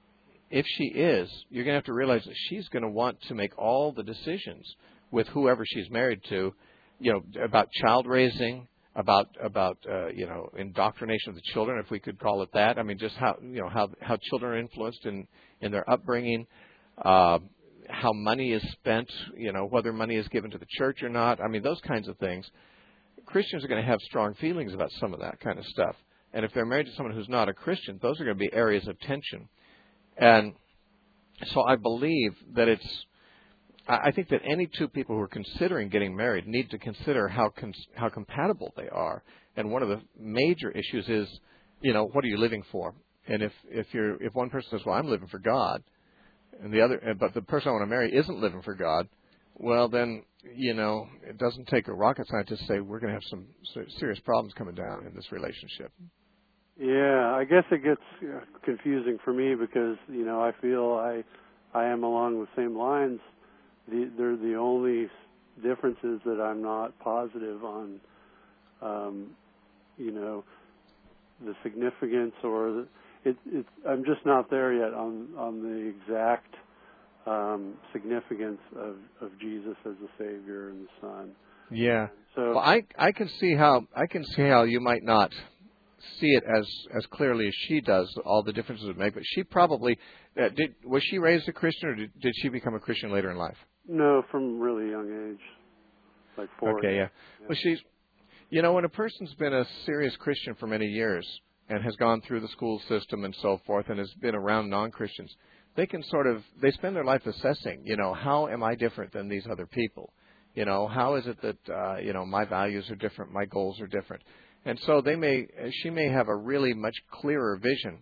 if she is, you're going to have to realize that she's going to want to make all the decisions with whoever she's married to, you know, about child raising, about about uh, you know, indoctrination of the children, if we could call it that. I mean, just how you know how how children are influenced in in their upbringing, uh, how money is spent, you know, whether money is given to the church or not. I mean, those kinds of things. Christians are going to have strong feelings about some of that kind of stuff. And if they're married to someone who's not a Christian, those are going to be areas of tension. And so I believe that it's, I think that any two people who are considering getting married need to consider how cons- how compatible they are. And one of the major issues is, you know, what are you living for? And if, if you're, if one person says, well, I'm living for God, and the other, but the person I want to marry isn't living for God, well, then, you know, it doesn't take a rocket scientist to say we're going to have some serious problems coming down in this relationship. Yeah, I guess it gets confusing for me because, you know, I feel I I am along the same lines. The, they're the only differences that I'm not positive on, um, you know, the significance or the, it, it, I'm just not there yet on, on the exact Um, significance of, of Jesus as the Savior and the Son. Yeah. So well, I I can see how I can see how you might not see it as as clearly as she does, all the differences it make. But she probably uh, did. Was she raised a Christian, or did, did she become a Christian later in life? No, from really young age. like four. Okay, yeah. yeah. Well, she's, you know, when a person's been a serious Christian for many years and has gone through the school system and so forth and has been around non-Christians, they can sort of, they spend their life assessing, you know, how am I different than these other people? You know, how is it that, uh, you know, my values are different, my goals are different? And so they may, she may have a really much clearer vision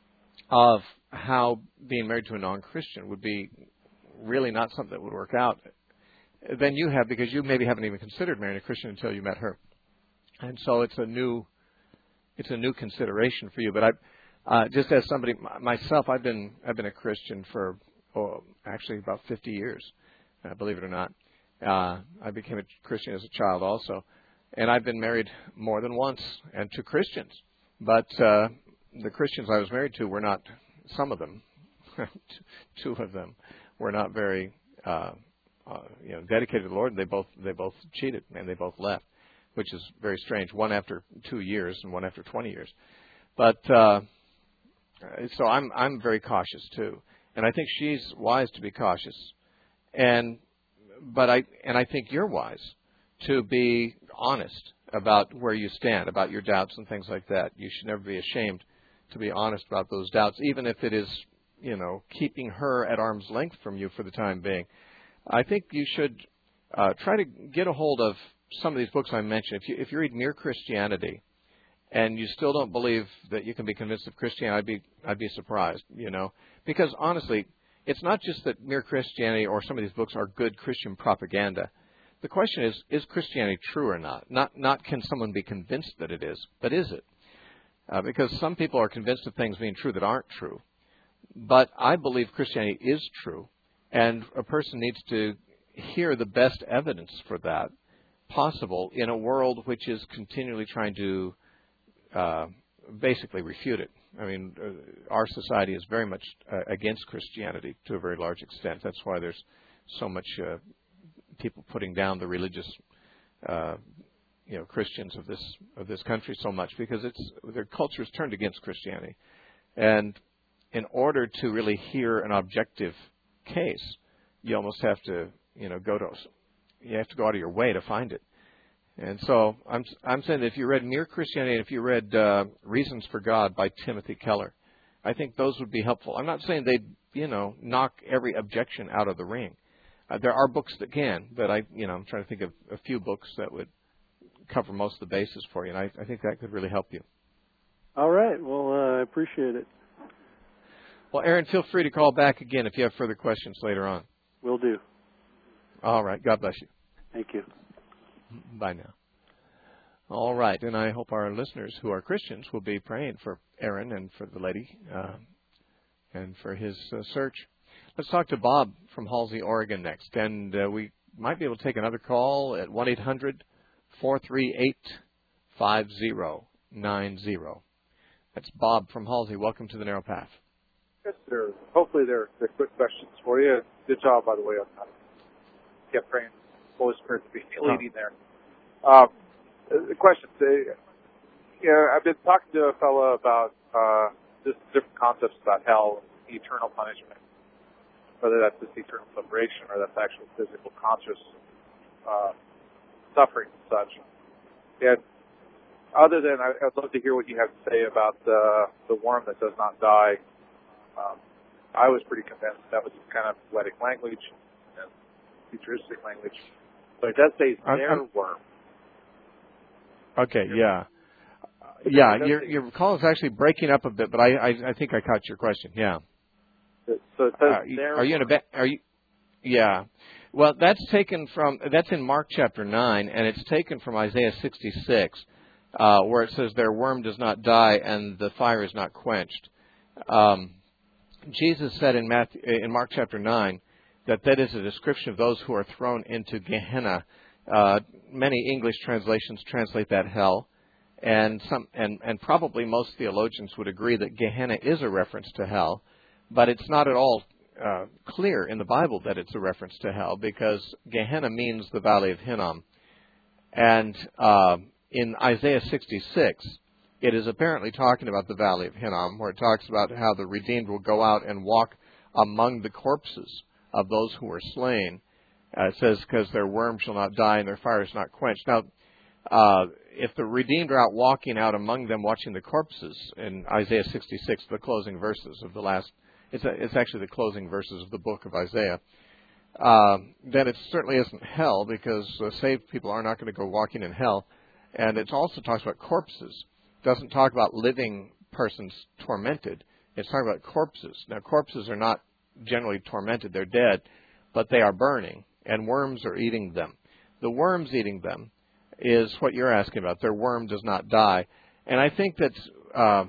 of how being married to a non-Christian would be really not something that would work out than you have, because you maybe haven't even considered marrying a Christian until you met her. And so it's a new, it's a new consideration for you. But I, uh, just as somebody myself, I've been, I've been a Christian for, oh, actually about fifty years, uh, believe it or not. Uh, I became a Christian as a child also, and I've been married more than once and to Christians. But uh, the Christians I was married to were not, some of them, two of them, were not very, uh, uh, you know, dedicated to the Lord. And they both they both cheated and they both left, which is very strange. One after two years and one after twenty years. But uh, so I'm I'm very cautious too, and I think she's wise to be cautious, and. But I and I think you're wise to be honest about where you stand, about your doubts and things like that. You should never be ashamed to be honest about those doubts, even if it is, you know, keeping her at arm's length from you for the time being. I think you should uh, try to get a hold of some of these books I mentioned. If you if you read Mere Christianity and you still don't believe that you can be convinced of Christianity, I'd be I'd be surprised, you know, because honestly, it's not just that Mere Christianity or some of these books are good Christian propaganda. The question is, is Christianity true or not? Not, not can someone be convinced that it is, but is it? Uh, because some people are convinced of things being true that aren't true. But I believe Christianity is true, and a person needs to hear the best evidence for that possible in a world which is continually trying to uh, basically refute it. I mean, uh, our society is very much uh, against Christianity to a very large extent. That's why there's so much uh, people putting down the religious, uh, you know, Christians of this of this country so much, because it's their culture is turned against Christianity. And in order to really hear an objective case, you almost have to, you know, go to you have to go out of your way to find it. And so I'm I'm saying that if you read Mere Christianity and if you read uh, Reasons for God by Timothy Keller, I think those would be helpful. I'm not saying they'd, you know, knock every objection out of the ring. Uh, there are books that can, but I, you know, I'm trying to think of a few books that would cover most of the bases for you, and I, I think that could really help you. All right. Well, uh, I appreciate it. Well, Aaron, feel free to call back again if you have further questions later on. Will do. All right. God bless you. Thank you. Bye now. All right, and I hope our listeners who are Christians will be praying for Aaron and for the lady uh, and for his uh, search. Let's talk to Bob from Halsey, Oregon next, and uh, we might be able to take another call at one eight hundred, four three eight, five zero nine zero. That's Bob from Halsey. Welcome to the Narrow Path. Yes, sir. Hopefully they're, they're quick questions for you. Good job, by the way, on that. Kept praying. Holy Spirit to be leading there. Um, the question, uh, you know, I've been talking to a fellow about uh, just different concepts about hell, eternal punishment, whether that's just eternal separation or that's actual physical conscious uh, suffering and such. And other than, I, I'd love to hear what you have to say about the the worm that does not die. Um, I was pretty convinced that was kind of poetic language and futuristic language. But it does say their I'm, I'm, worm. Okay, yeah. Yeah, your your call is actually breaking up a bit, but I, I, I think I caught your question, yeah. So it says uh, their Are you in a ba- are you Yeah. Well, that's taken from that's in Mark chapter nine, and it's taken from Isaiah sixty-six, uh, where it says their worm does not die and the fire is not quenched. Um, Jesus said in Matthew, in Mark chapter nine, that that is a description of those who are thrown into Gehenna. Uh, many English translations translate that hell, and some and, and probably most theologians would agree that Gehenna is a reference to hell, but it's not at all uh, clear in the Bible that it's a reference to hell, because Gehenna means the Valley of Hinnom. And uh, in Isaiah sixty-six, it is apparently talking about the Valley of Hinnom, where it talks about how the redeemed will go out and walk among the corpses of those who were slain. Uh, it says, because their worm shall not die and their fire is not quenched. Now, uh, if the redeemed are out walking out among them watching the corpses in Isaiah sixty-six, the closing verses of the last, it's, a, it's actually the closing verses of the book of Isaiah, uh, then it certainly isn't hell, because uh, saved people are not going to go walking in hell. And it also talks about corpses. It doesn't talk about living persons tormented. It's talking about corpses. Now, corpses are not generally tormented. They're dead, but they are burning, and worms are eating them. The worms eating them is what you're asking about. Their worm does not die. And I think that uh,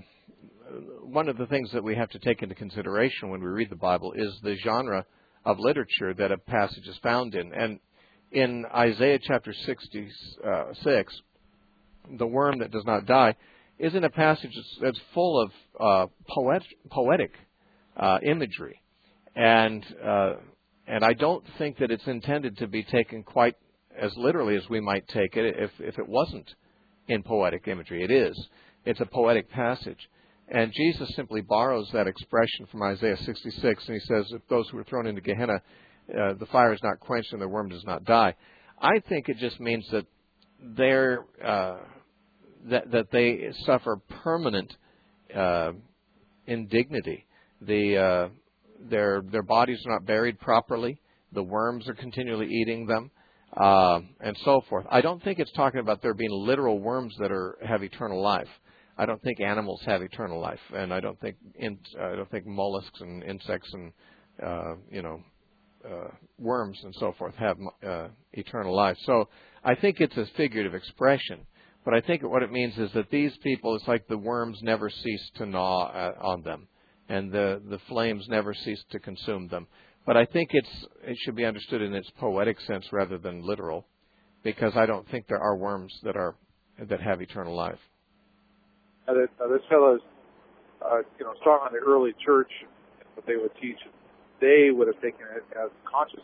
one of the things that we have to take into consideration when we read the Bible is the genre of literature that a passage is found in. And in Isaiah chapter sixty-six, the worm that does not die is in a passage that's full of uh, poet, poetic uh, imagery. And uh, and I don't think that it's intended to be taken quite as literally as we might take it if, if it wasn't in poetic imagery. It is. It's a poetic passage. And Jesus simply borrows that expression from Isaiah sixty-six, and he says, if those who are thrown into Gehenna, uh, the fire is not quenched and their worm does not die. I think it just means that they're, uh, that, that they suffer permanent uh, indignity. The, uh, their, their bodies are not buried properly. The worms are continually eating them. Uh, and so forth. I don't think it's talking about there being literal worms that are have eternal life. I don't think animals have eternal life, and I don't think in, I don't think mollusks and insects and uh, you know uh, worms and so forth have uh, eternal life. So I think it's a figurative expression. But I think what it means is that these people, it's like the worms never cease to gnaw uh, on them, and the the flames never cease to consume them. But I think it's it should be understood in its poetic sense rather than literal, because I don't think there are worms that are that have eternal life. Now, this, now this fellow's, uh, you know, strong on the early church, what they would teach. They would have taken it as consciousness.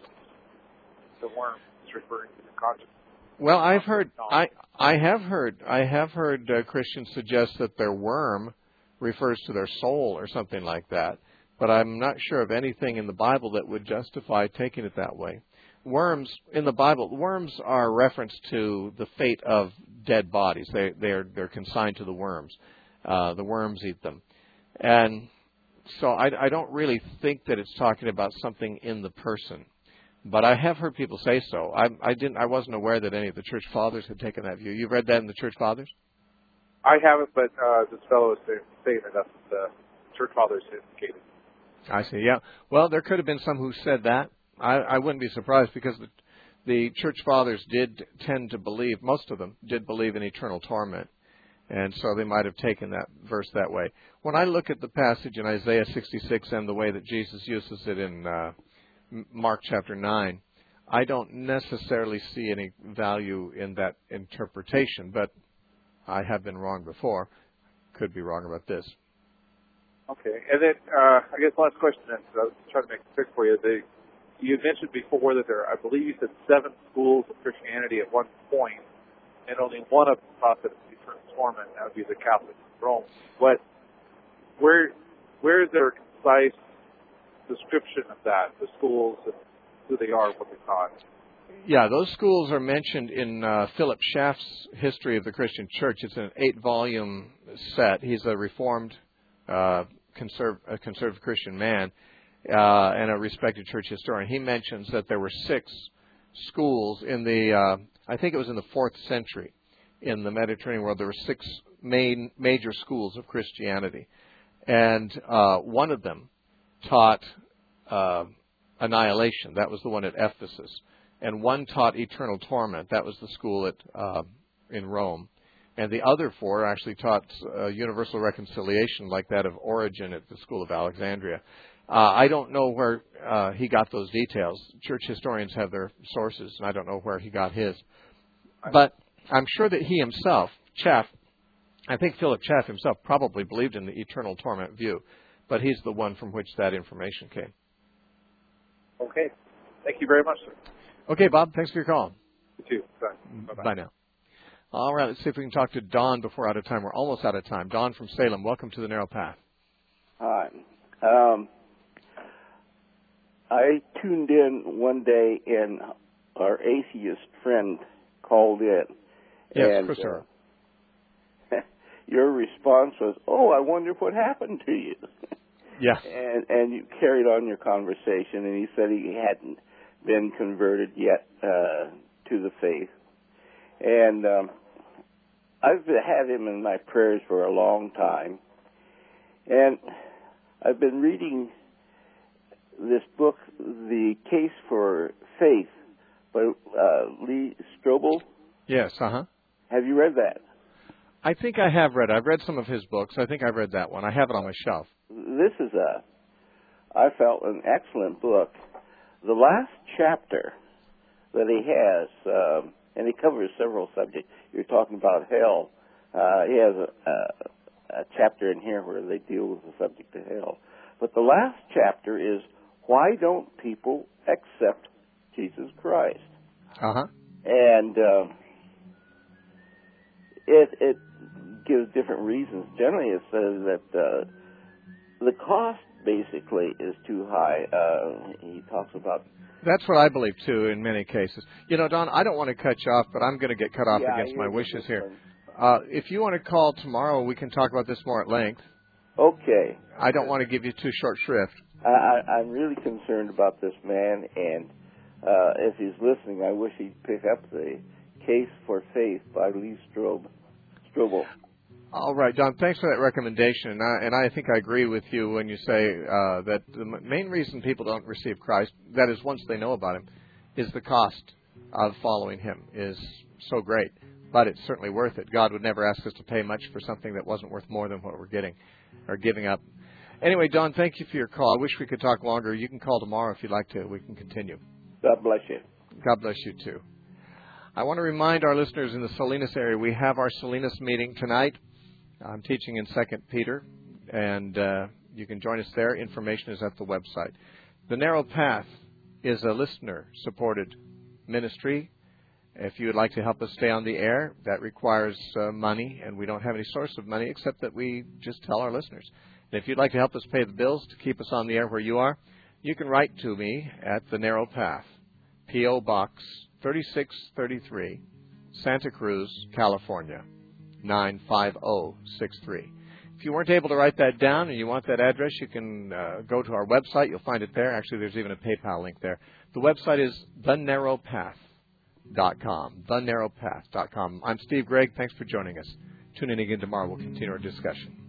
The worm is referring to the consciousness. Well, I've heard, I I have heard, I have heard uh, Christians suggest that their worm refers to their soul or something like that. But I'm not sure of anything in the Bible that would justify taking it that way. Worms, in the Bible, worms are a reference to the fate of dead bodies. They, they're, they're consigned to the worms. Uh, the worms eat them. And so I, I don't really think that it's talking about something in the person. But I have heard people say so. I, I didn't. I wasn't aware that any of the church fathers had taken that view. You've read that in the church fathers? I haven't, but uh, this fellow is saying that that's what the church fathers indicated. I see, yeah. Well, there could have been some who said that. I, I wouldn't be surprised, because the, the church fathers did tend to believe, most of them did believe in eternal torment. And so they might have taken that verse that way. When I look at the passage in Isaiah sixty-six and the way that Jesus uses it in uh, Mark chapter nine, I don't necessarily see any value in that interpretation, but I have been wrong before. Could be wrong about this. Okay, and then uh, I guess last question. Then, so I was trying to make it quick for you. The, you mentioned before that there, I believe you said seven schools of Christianity at one point, and only one of them taught that it's eternal torment. That would be the Catholic Rome. What, where, where is there a concise description of that? The schools and who they are, what they taught. Yeah, those schools are mentioned in uh, Philip Schaff's History of the Christian Church. It's an eight-volume set. He's a Reformed. Uh, conserv- a conservative Christian man uh, and a respected church historian. He mentions that there were six schools in the, uh, I think it was in the fourth century, in the Mediterranean world. There were six main major schools of Christianity, and uh, one of them taught uh, annihilation. That was the one at Ephesus, and one taught eternal torment. That was the school at uh, in Rome. And the other four actually taught uh, universal reconciliation, like that of Origen at the School of Alexandria. Uh, I don't know where uh, he got those details. Church historians have their sources, and I don't know where he got his. But I'm sure that he himself, Chaff, I think Philip Chaff himself probably believed in the eternal torment view, but he's the one from which that information came. Okay. Thank you very much, sir. Okay, Bob. Thanks for your call. You too. Bye. Bye-bye. Bye now. All right, let's see if we can talk to Don before we're out of time. We're almost out of time. Don from Salem, welcome to the Narrow Path. Hi. Um, I tuned in one day, and our atheist friend called in. Yes, and, Christopher. Uh, your response was, "Oh, I wonder what happened to you." Yes. And and you carried on your conversation, and he said he hadn't been converted yet uh, to the faith. And um, I've had him in my prayers for a long time. And I've been reading this book, The Case for Faith, by uh, Lee Strobel. Yes, uh-huh. Have you read that? I think I have read. I've read some of his books. I think I've read that one. I have it on my shelf. This is a, I felt, an excellent book. The last chapter that he has, um, and he covers several subjects. You're talking about hell. Uh, he has a, a, a chapter in here where they deal with the subject of hell. But the last chapter is, why don't people accept Jesus Christ? Uh-huh. And um, it, it gives different reasons. Generally, it says that uh, the cost basically is too high. Uh, he talks about. That's what I believe too in many cases. You know, Don, I don't want to cut you off, but I'm going to get cut off yeah, against my wishes here. One. Uh, if you want to call tomorrow, we can talk about this more at length. Okay. I don't want to give you too short shrift. I, I, I'm really concerned about this man, and uh, if he's listening, I wish he'd pick up the Case for Faith by Lee Strobe, Strobel. All right, Don, thanks for that recommendation. And I, and I think I agree with you when you say uh, that the main reason people don't receive Christ, that is once they know about him, is the cost of following him is so great. But it's certainly worth it. God would never ask us to pay much for something that wasn't worth more than what we're getting or giving up. Anyway, Don, thank you for your call. I wish we could talk longer. You can call tomorrow if you'd like to. We can continue. God bless you. God bless you, too. I want to remind our listeners in the Salinas area, we have our Salinas meeting tonight. I'm teaching in Second Peter, and uh, you can join us there. Information is at the website. The Narrow Path is a listener-supported ministry. If you would like to help us stay on the air, that requires uh, money, and we don't have any source of money except that we just tell our listeners. And if you'd like to help us pay the bills to keep us on the air where you are, you can write to me at The Narrow Path, P O. Box thirty-six thirty-three, Santa Cruz, California, nine five zero six three. If you weren't able to write that down and you want that address, you can uh, go to our website. You'll find it there. Actually, there's even a PayPal link there. The website is the narrow path dot com, the narrow path dot com. I'm Steve Gregg. Thanks for joining us. Tune in again tomorrow. We'll continue our discussion.